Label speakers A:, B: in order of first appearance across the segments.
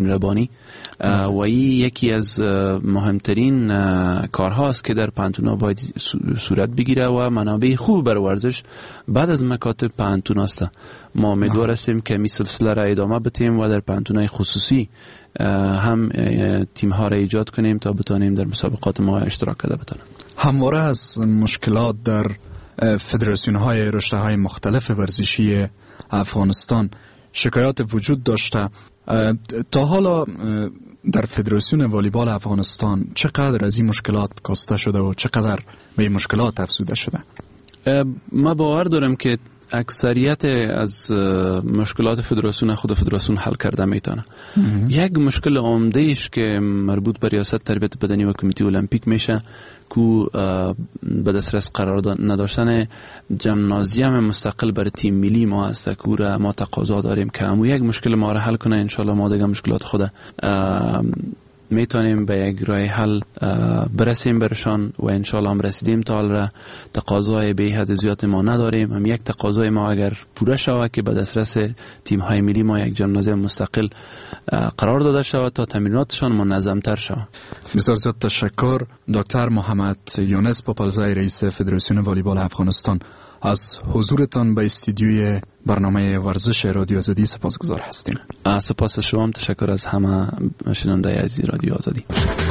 A: مهربانی و این یکی از مهمترین کارهاست که در پانتونا باید صورت بگیره و منابع خوب برای ورزش بعد از مکاتب پانتون است. ما امیدوار هستیم که می سلسله را ادامه بدیم و در پانتونای خصوصی هم تیم ها را ایجاد کنیم تا بتونیم در مسابقات ما اشتراک کرده بتونیم.
B: همواره از مشکلات در فدراسیون های رشته های مختلف ورزشی افغانستان شکایات وجود داشته. تا حالا در فدراسیون والیبال افغانستان چقدر از این مشکلات کاسته شده و چقدر به این مشکلات افزوده شده؟
A: ما باور دارم که اکثریت از مشکلات فدراسیون خود فدراسیون حل کرده میتونه. یک مشکل عمده ایش که مربوط به ریاست تربیت بدنی و کمیته المپیک میشه که به دسترس قرار نداشتن جمنازیم مستقل برای تیم ملی ما هست که ما تقاضا داریم که همون یک مشکل ما را حل کنه. انشالله ما دیگه مشکلات خود میتونیم به یک راه حل برسیم برشان و انشالله هم رسیدیم. تا حال را تقاضای به حد زیاد ما نداریم. هم یک تقاضای ما اگر پوره شود که به دسترس تیم های ملی ما یک جمنازیم مستقل قرار داده شود تا تمریناتشان منظم تر شود.
B: بسیار زیاد تشکر دکتر محمد یونس پاپلزای رئیس فدراسیون والیبال افغانستان. از حضورتان به استودیوی برنامه ورزش رادیو آزادی سپاسگزار هستیم.
A: سپاس شما هم. تشکر از همه شنونده عزیز رادیو آزادی.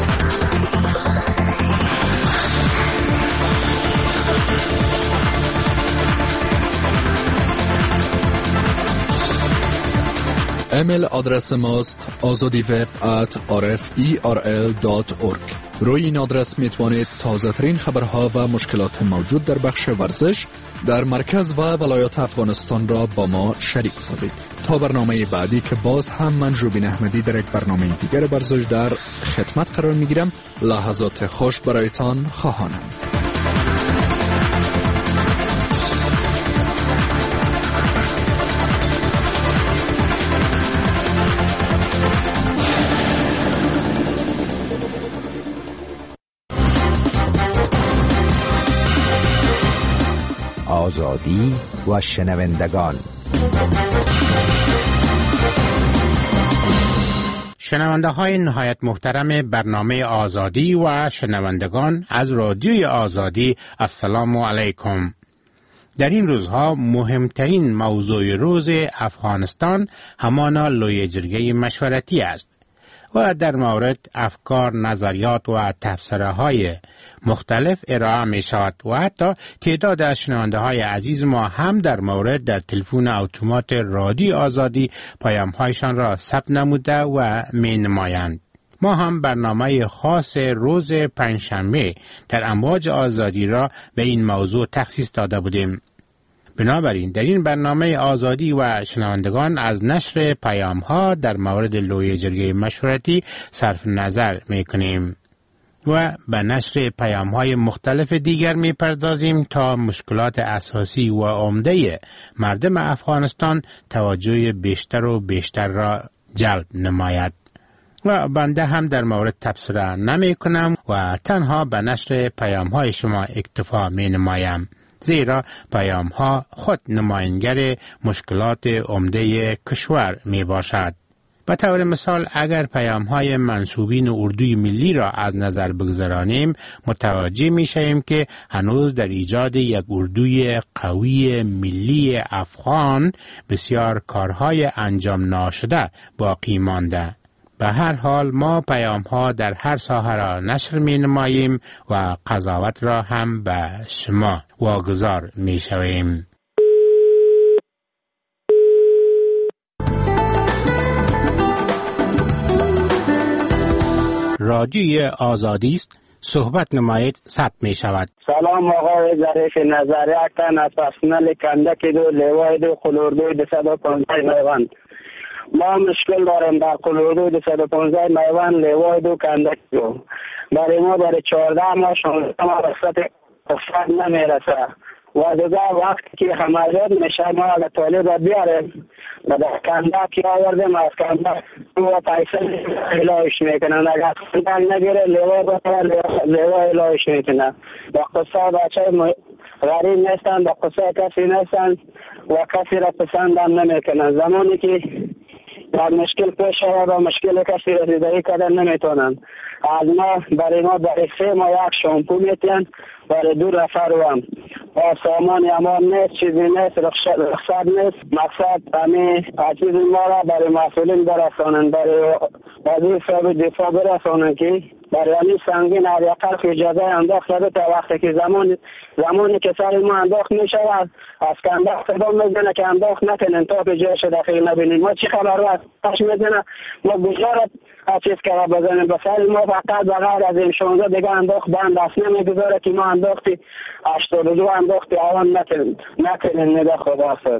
B: ایمیل آدرس ماست azadiweb@rferl.org. روی این آدرس میتوانید تازه ترین خبرها و مشکلات موجود در بخش ورزش در مرکز و ولایات افغانستان را با ما شریک سازید. تا برنامه بعدی که باز هم من روبین احمدی در یک برنامه دیگر ورزش در خدمت قرار میگیرم. لحظات خوش برایتان خواهانم.
C: آزادی و شنوندگان.
D: شنونده های نهایت محترم برنامه آزادی و شنوندگان از رادیوی آزادی، السلام علیکم. در این روزها مهمترین موضوع روز افغانستان همان لوی جرگه مشورتی است و در مورد افکار، نظریات و تبصره های مختلف ارائه می شود و حتی تعداد از شنونده های عزیز ما هم در مورد در تلفن اتومات رادیو آزادی پیام هایشان را ثبت نموده و می نمایند. ما هم برنامه خاص روز پنجشنبه در امواج آزادی را به این موضوع تخصیص داده بودیم. بنابراین در این برنامه آزادی و شنوندگان از نشر پیام ها در مورد لوی جرگه مشورتی صرف نظر می کنیم و به نشر پیام های مختلف دیگر می پردازیم تا مشکلات اساسی و عمده مردم افغانستان توجه بیشتر و بیشتر را جلب نماید. و بنده هم در مورد تبصره نمی کنم و تنها به نشر پیام های شما اکتفا می نمایم، زیرا پیام ها خود نماینگر مشکلات عمده کشور می باشد. به طور مثال اگر پیام های منسوبین اردوی ملی را از نظر بگذرانیم، متوجه می شویم که هنوز در ایجاد یک اردوی قوی ملی افغان بسیار کارهای انجام ناشده باقی مانده. به هر حال ما پیام ها در هر ساحه را نشر می نماییم و قضاوت را هم به شما واگذار می شویم. رادیوی آزادی است. صحبت نمایید ثبت می شود.
E: سلام آقای ظریف نظری اکتن از پرسنل کندک دو لیوای دو خلوردوی 215 میوان. ما مشکل داریم در قلوردو 215 میوان لیوای دو کندک دو. برای ما برای 14 ماه 16 ماه رخصت افراد نمیرسه و دیگه وقتی که حمایت میشه ما اگر طالب بیاریم و در کندک آوردیم از کندک و پیسه الهیش میکنن. اگر کندک نگیره لیوای الهیش میکنن. با قصه بچه غریب نیستن، با قصه کسی نیستن و کسی را پسند هم نمیکنن. زمانی که در مشکل پیش شود و مشکل کسی رسیدگی کردن نمیتونن. از ما برای ما برای 3 ماه یک شامپو میتین، برای 2 نفر هم با سامان امان نیست، چیزی نیست، رخصت نیست. مقصد همین چیز ما را برای مسئولین برسانن، برای وزیر صاحب دفاع برسانن که برای همین سنگین حداقل که اجازه انداخت شده تا وقتی که زمانی که سر ما انداخت میشود از کنداخت صدا میزنه که انداخت نکنین تا که جایش داخل نبینین. ما چی خبر است پش میزنه ما گذارت چیز که بزنیم به سر ما فقط بغیر از این 16 دیگه انداخت بند است نمیگذاره که ما انداختی 82 انداختی آوان نکنین نده خدا هست.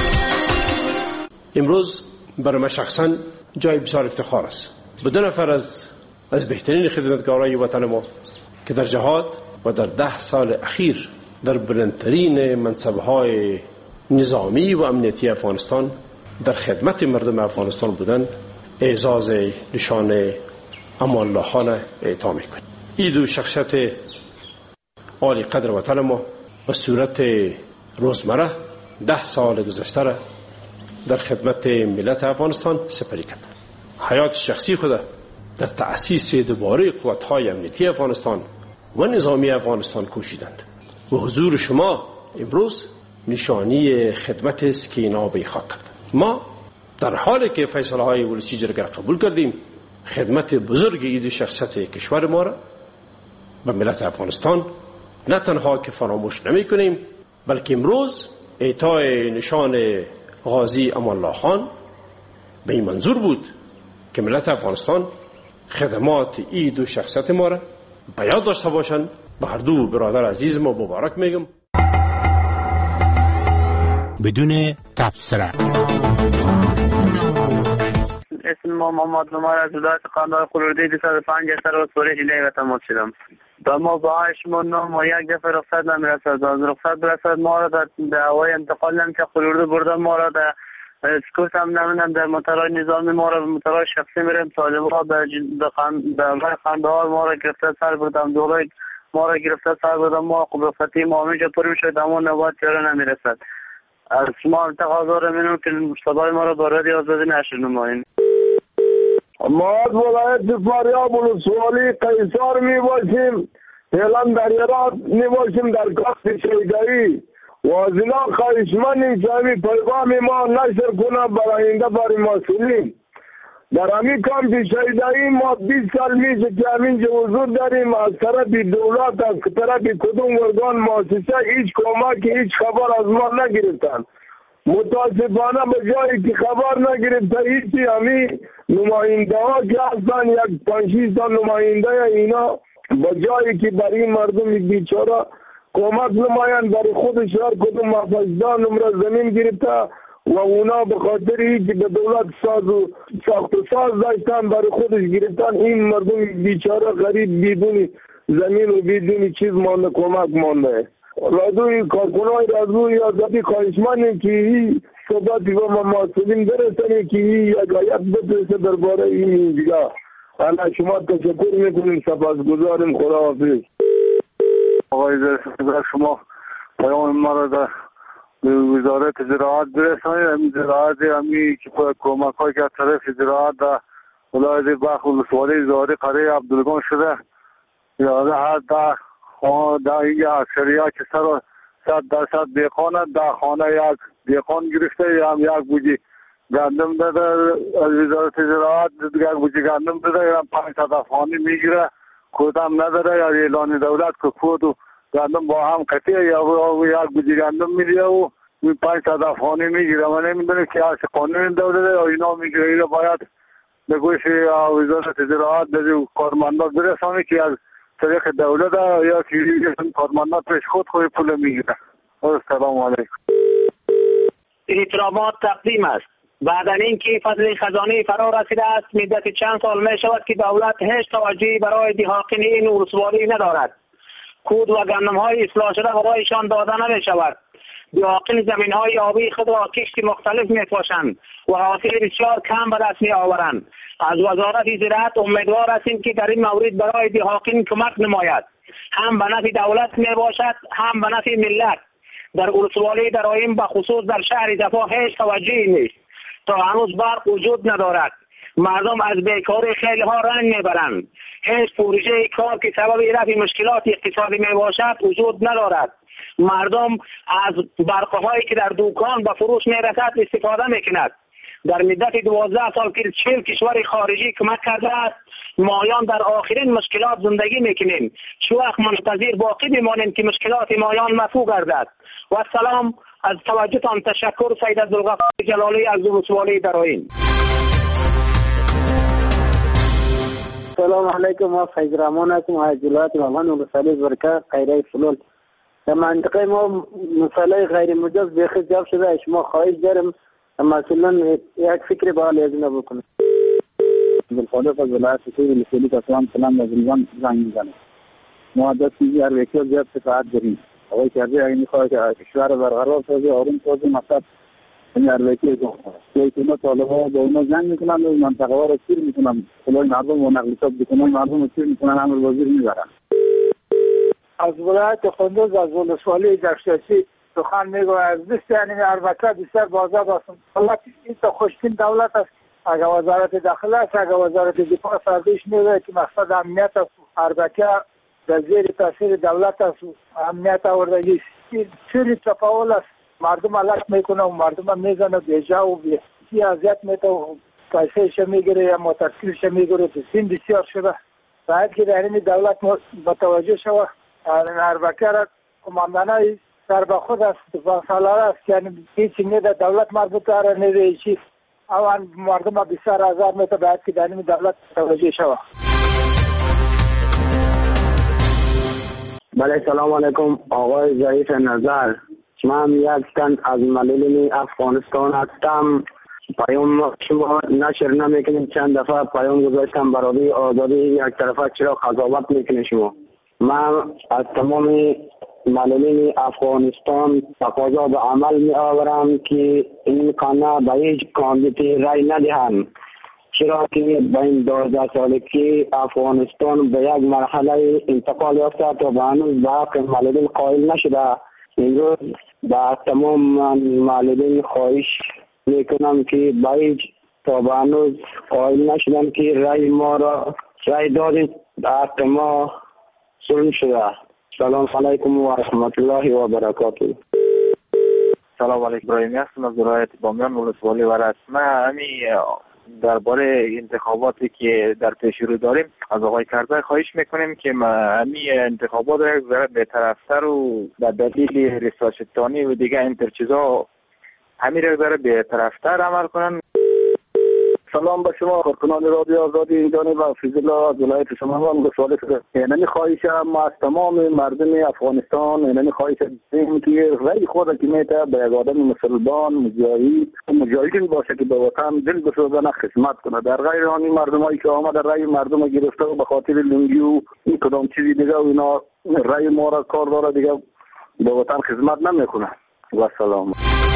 F: امروز برای من شخصا جای بسیار افتخار است. به 2 نفر از بهترین خدمتگارای وطن ما که در جهاد و در 10 سال اخیر در بلندترین منصب‌های نظامی و امنیتی افغانستان در خدمت مردم افغانستان بودند اعزاز نشان امان الله خان اعطا می‌کنیم. این 2 شخصیت عالی قدر وطن ما به صورت روزمره 10 سال گذشته را در خدمت ملت افغانستان سپری کردند. حیات شخصی خود در تأسیس دوباره قوت‌های امنیتی افغانستان و نظامی افغانستان کوشیدند و حضور شما امروز نشانی خدمت است که اینا به خاک کردند. ما در حالی که فیصله‌های ولسی جرگه قبول کردیم خدمت بزرگ این شخصیت کشور ما را به ملت افغانستان نه تنها که فراموش نمی کنیم بلکه امروز اعطای نشان غازی امان الله خان به این منظور بود که ملت افغانستان خدمات این 2 شخصیت ما را به یاد داشته باشند. به هر 2 برادر عزیز ما مبارک میگم.
D: بدون تفسیر.
E: اسم ما محمد نمار از ولایت قندهار خلوردی 205 سر و سوره هیله و تماس شدم. و ما با 8 ما یک دفعه رخصت نمیرسد. از رخصت برسد ما را در هوای انتقال نمیشه خلورده بردن ما را در اسکوت هم نمیدن در مطرای نظامی ما را مطرای شخصی میرم طالبا در قندهار ما را گرفته سر بردم دولای ما را گرفته سر بردم ما قبرفتی ما همیشه پریم شد اما نبات چرا نمیرسد. از ما تقاضا را مینم که صدای ما را برای آزادی نشر نمایین.
G: ما از ولایت فاریاب ولسوالی قیصر می باشیم، فعلا در ایران می باشیم در کاخ شیدایی و از اینا خواهشمندیم که همین پیغام ما نشر کنه برای آینده برای مسئولین. در همین کامپ شیدایی ما 20 سال میشه که همینجا حضور داریم. از طرف دولت از طرف کدوم ارگان مؤسسه هیچ کمک هیچ خبر از ما نگرفتن. متاسفانه به جایی که خبر نگرفته هیچی همین نماینده ها که هستن یک 5-6 تا نماینده اینا به جایی که برای مردم بیچاره کمک نمایند برای خودش هر کدوم مفزدان نمره زمین گرفته و اونا به خاطر اینکه به دولت ساخت و ساز داشتن برای خودش گرفتن این مردم بیچاره غریب بدون زمین و بدون چیز مانده کمک مانده. رادوی کارکنای رادوی آزادی خواهشمندیم که این صحبتی با ما مسئولین برسنه که این یک آیت بفرسته درباره این دیگه. انا شما تشکر میکنیم، سپاسگزاریم. خداحافظ.
H: آقای در شما پیام ما را در وزارت زراعت برسانید. زراعت همی که کمک های که از طرف زراعت در ولایت بلخ ولسوالی زاری قریه عبدالگان شده یاده هر در یک اکثریت که 100% دیقانه در خانه یک دیقان گرفته هم یک بوجی گندم داده از وزارت زراعت یک بوجی گندم داده هم 500 افغانی میگیره کودم نداره یا اعلان دولت که کود و گندم با هم قطعه یا یک بوجی گندم میده و 500 افغانی میگیره. من نمیدونم که از قانون دولت یا اینا میگیره. اینا باید بگوش وزارت زراعت به کارمندان برسانه که از طریق دولت یا که کارمندان پیش خود پول میگیره. السلام علیکم.
E: احترامات تقدیم است. بعد از اینکه فضل خزانه فرا رسیده است مدت چند سال می شود که دولت هیچ توجهی برای دهاقین این ولسوالی ندارد. کود و گندم های اصلاح شده برایشان داده نمی شود. دهاقین زمین های آبی خود را کشت مختلف می پاشند و حاصل بسیار کم به دست می آورند. از وزارت زراعت امیدوار هستیم که در این مورد برای دهاقین کمک نماید. هم به نفع دولت می باشد هم به نفع ملت. در ولسوالی درایم به خصوص در شهر دفاع هیچ توجهی نیست. تا هنوز برق وجود ندارد. مردم از بیکاری خیلی ها رنج میبرند. هیچ پروژه کار که سبب رفع مشکلات اقتصادی می باشد وجود ندارد. مردم از برقهایی که در دکان به فروش میرسد استفاده میکند. در مدت 12 سال که 40 کشور خارجی کمک کرده است، مایان در آخرین مشکلات زندگی میکنیم. چه وقت منتظر باقی بمانیم که مشکلات مایان مفو گردد؟ و سلام، از توجهتان تشکر. سید عبدالغفار جلالی از ولسوالی درائین.
I: سلام علیکم. ما فیض رحمان هستم از ولایت باغان ولسوالی برکه قیره فلول. در منطقه ما مسئله غیر مجاز بیخی زیاد شده. شما خواهش دارم مثلا یک فکر به حال از اینا بکنید. بالخالق از ولایت ولسوالی سلام از ریوان زنگ میزنم. ما دستی هر وکیل زیاد شفاعت داریم. آقای کرده اگه میخواد که کشور برقرار سازه، آروم سازه، مطلب این هر وکیل که اینا طالبا با اونا جنگ میکنن و منطقه ها رو سیر میکنن، خلای مردم و نقلیسات بکنن، مردم رو سیر میکنن، امر وزیر میبرن.
J: از ولایت قندوز از ولسوالی دشتاسی سخن میگو. از دست یعنی اربکه بسیار بازار هستم. حالا این تا خوشتین دولت است. اگر وزارت داخله است، اگر وزارت دفاع سازش میگه که مقصد امنیت است. اربکه در زیر تاثیر دولت است. امنیت آوردگی چیزی تفاول است. مردم علت میکنه و مردم میزنه بیجا و بیسی اذیت میده و پیسهش میگیره یا متفکرش میگیره. بسیم بسیار شده. باید که در این دولت متوجه شود. اربکه را کماندانه سر به خود است. دفاع سالاره است. یعنی هیچی نیده دولت مربوطه را نیده چیز. اوان مردم بسیار آزار میده. باید که در این دولت متوجه شود.
E: بله، سلام علیکم. آقای ضعیف نظر، من یک تن از ملیلین افغانستان هستم. پیام شما نشر نمیکنیم. چند دفعه پیام گذاشتم برای آزادی یک طرفه، چرا قضاوت میکنید شما؟ من از تمام ملیلین افغانستان تقاضا به عمل می آورم که این قانون به هیچ کاندیدی رای ندهند، چرا که به این 12 سالی که افغانستان به یک مرحله انتقال یافته تا به هنوز به حق ملیلین قائل نشده. امروز با تمام ملیلین خواهش میکنم که به هیچ تا به هنوز قائل نشدن که رای ما را رای دادیم، به حق ما ظلم شده. سلام علیکم و رحمت الله و برکاته.
K: سلام علیکم. ابراهیمی هستم از ولایت بامیان ولسوالی ورس. من همین درباره انتخاباتی که در پیش رو داریم از آقای کرده خواهش میکنیم که همین انتخابات را یک ذره بهترفتر و به دلیل ریاست‌جمهوری و دیگه اینتر چیزا همین را یک ذره بهترفتر عمل کنن.
L: سلام به شما کارکنان رادیو آزادی. این جانب حفیظ الله از ولایت شمال ولسوالی شده. اینمی خواهشم ما از تمام مردم افغانستان اینمی خواهشم که رای خود که میته به یک آدم مسلمان مجاهدین باشه که به وطن دل بسوزانه خدمت کنه. در غیر آن مردمایی که آمده رای مردم گرفته و به خاطر لنگی و این کدام چیزی دیگه و اینا رای ما را کار داره دیگه به وطن خدمت نمیکنه. و سلام.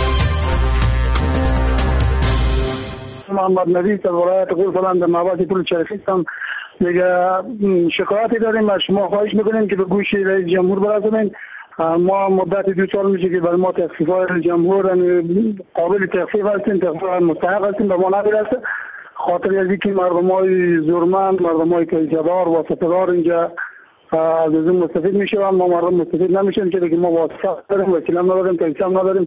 M: محمد نبی از ولایت غورفلند در نوبت پول چرخی هستم. دیگه شکایتی داریم از شما، خواهش میکنیم که به گوش رئیس جمهور برسونین. ما مدت 2 سال میشه که برای ما تخفیفات رئیس جمهور قابل تخفیف هستیم، تخفیف مستحق هستیم، به ما نمیرسه. خاطر از اینکه مردمای زورمند، مردمای کیسه‌دار و واسطه‌دار اینجا از این مستفید میشن، ما مردم مستفید نمیشیم که دیگه ما واسطه داریم، وکیل هم نداریم، کیسه هم نداریم.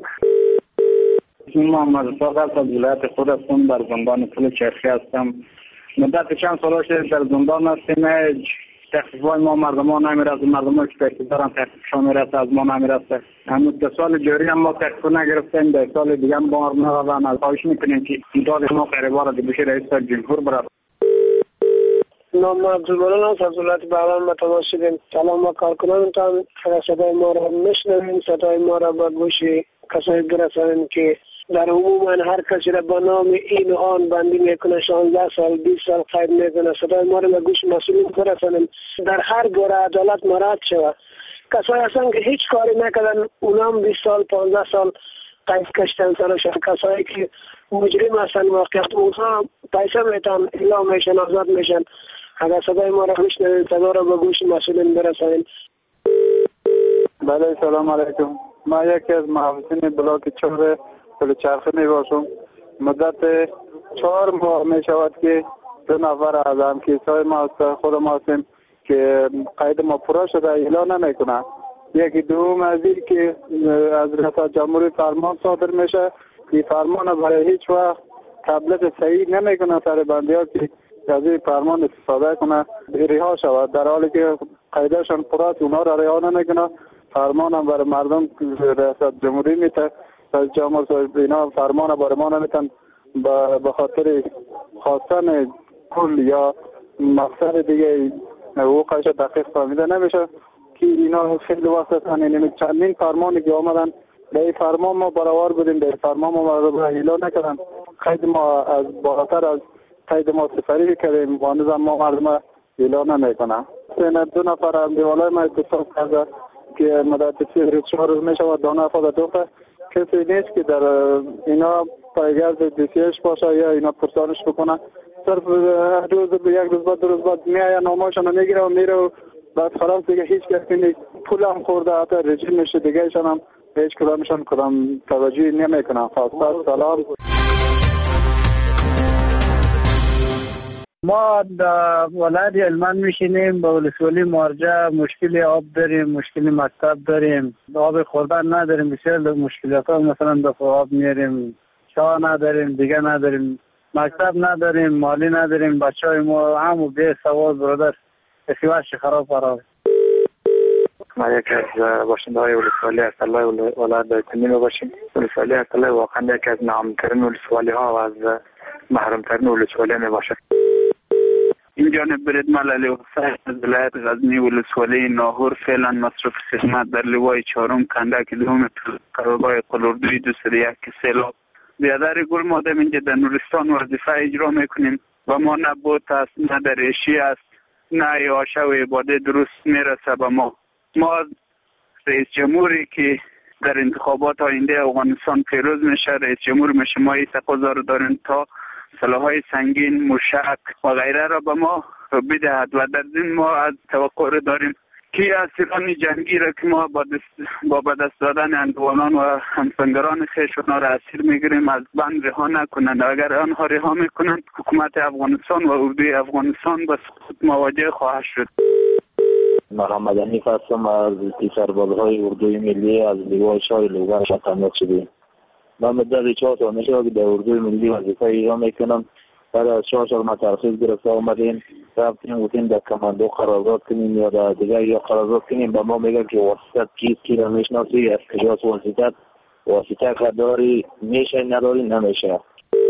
N: محمد صادق از ولایت خود هستم، در زندان پل چرخی هستم. مدت چند سال شده در زندان هستیم. تخفیفات ما مردمان نمیرسه، مردمان که تخفیف دارن تخفیفشان میرسه، از ما نمیرسه. همون 2 سال جاری هم ما تخفیف نگرفتیم، 2 سال دیگه هم بار ندادن. از خواهش میکنیم که امداد ما قریبا به گوش رئیس جمهور برسه.
O: نام عبدالمنان است از ولایت بغلان به تماس شدیم. سلام و کارکنانتان، اگر صدای ما را میشنوین، صدای ما را به گوش کسایی برسانید که در عموما هر کسی را با نام این و آن بندی میکنه، 16 سال 20 سال قید میکنه. صدای ما را به گوش مسئولین برسانیم، در هر گوره عدالت مراعات شود. کسایی هستن که هیچ کاری نکردن، اونام 20 سال 15 سال قید کشتن سرشان. کسایی که مجرم هستن واقعیت اونها پیسه میتن، اعلام میشن، آزاد میشن. اگر صدای ما را میشنوین، صدا را به گوش مسئولین برسانیم.
P: بله، سلام علیکم. ما یکی از محافظین بلاک 4 پل چرخی می باشم. مدت 4 ماه می شود که 2 نفر از همکیسای ما خود ما هستیم که قید ما پورا شده اعلان نمیکنه. یکی دوم از این که از ریاست جمهوری فرمان صادر میشه که فرمان برای هیچ وقت تبلیغ صحیح نمیکنه سر بندی‌ها که از این فرمان استفاده کنه رها شود، در حالی که قیدشان پراست اونا را رها نمیکنه. فرمان هم برای مردم ریاست جمهوری میته از جمهور اینا فرمان برای ما نمیتن به خاطر خواستن پول یا مقصد دیگه حقوقش دقیق فهمیده نمیشه که اینا خیلی وقت هستن. یعنی چندین فرمانی که آمدن به این فرمان ما برابر بودیم، به فرمان ما رو اعلان نکردن. قید ما از بالاتر از قید ما سفری کردیم و هنوز ما مردم اعلان نمیکنن. 2 نفر هم دیوالای ما اتصال کرده که مدت 4 روز میشه و 2 نفر دوخته کسی نیست که در اینا پایگرد دیسیش باشه یا اینا پرسانش بکنه. صرف روز یک روز بعد 2 روز بعد میاین ناماشون میگیره و میره و بعد خلاص دیگه هیچ کسی نیست. پول هم خورده حتی رژیمش دیگه ایشان هم هیچ کدامشان کدام توجهی نمیکنن. خاصه سلام.
M: ما در ولایت هلمند میشینیم، به ولسوالی مارجه مشکل آب داریم، مشکل مکتب داریم، آب خوردن نداریم، بسیار مشکلات ها مثلا دفعه آب میاریم، چا نداریم، دیگه نداریم، مکتب نداریم، مالی نداریم، بچه های ما همو بی سواد برادر اسیوش خراب فرار.
K: ما یکی از باشنده های ولسوالی اصطلاح ولایت دایکنیم باشیم. ولسوالی اصطلاح واقعا یکی از نامترین ولسوالی ها و از محرومترین ولسوالی می باشد. این جانب برید مللی و از ولایت غزنی ولسوالی ناهور فعلا مصرف خدمت در لوای 4 کندک دوم قرارگاه قلوردوی 201 سیلاب. بیادر گل مادم اینجا در نورستان وظیفه اجرا میکنیم و ما نه بوت است نه دریشی است نه آشه و عباده درست میرسه به ما. رئیس جمهوری که در انتخابات آینده افغانستان پیروز میشه رئیس جمهور میشه ما این تقاضا رو داریم تا سلاح‌های سنگین، موشک و غیره را به ما بدهد و در ضمن ما از توقع داریم که اسیران جنگی را که ما با به دست دادن اندوانان و همسنگران خویش را اسیر میگیریم از بند رها نکنند. اگر آنها رها میکنند حکومت افغانستان و اردوی افغانستان به سقوط مواجه خواهد شد.
Q: محمد حنیف هستم از سربازهای اردوی ملی از لیوای شاه لوگر تمرین شدیم. من مدت 4 سال میشه که در اردوی ملی وظیفه اجرا میکنم. بعد از 4 سال ما ترخیص گرفته آمدیم رفتیم گفتیم در کماندو قرارداد کنیم یا در دیگه یا قرارداد کنیم. به ما میگن که واسطت کیست کی را میشناسی از کجاست واسطه داری میشه نداری نمیشه.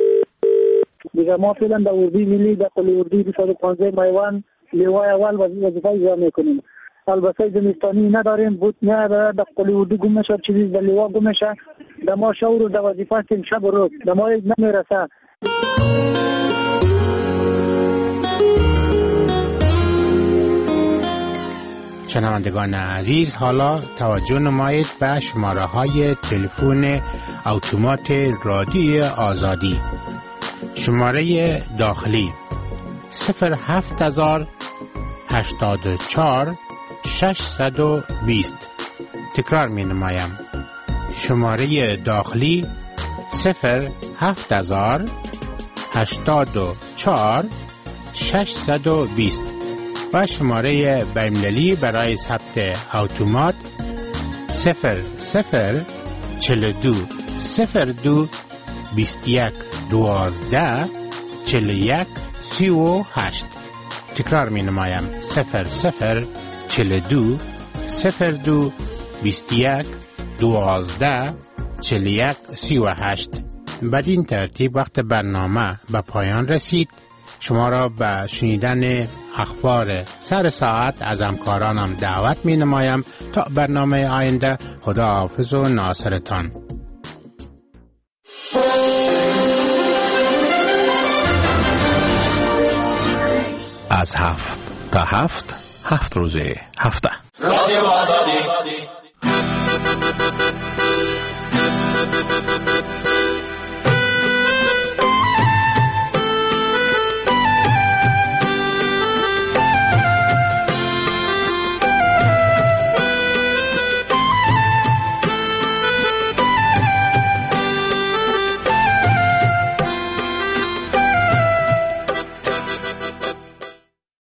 M: دیگه ما فعلا در اردوی ملی در قلی اردوی 215 میوان لیوای اول وظیفه اجرا میکنیم. البته زمستانی نداریم، بود نه در قلی اردوی گم میشه، چیزی در لیوا گم میشه. در ما شور در وظیفه هستیم شب و روز، در ما نمیرسه.
D: شنوندگان عزیز، حالا توجه نمایید به شماره های تلفن اتومات رادیوی آزادی. شماره داخلی 07084 620. تکرار می نمایم. شماره داخلی 07084 620 و شماره بین‌المللی برای ثبت اتومات 0042 02 21 12 41 38. تکرار می نمایم 0042 02 21 12 41 38. بدین ترتیب وقت برنامه به پایان رسید. شما را به شنیدن اخبار سر ساعت از همکارانم دعوت می نمایم. تا برنامه آینده، خدا حافظ و ناصرتان.
B: از 7 تا 7 روز هفته رادیو آزادی.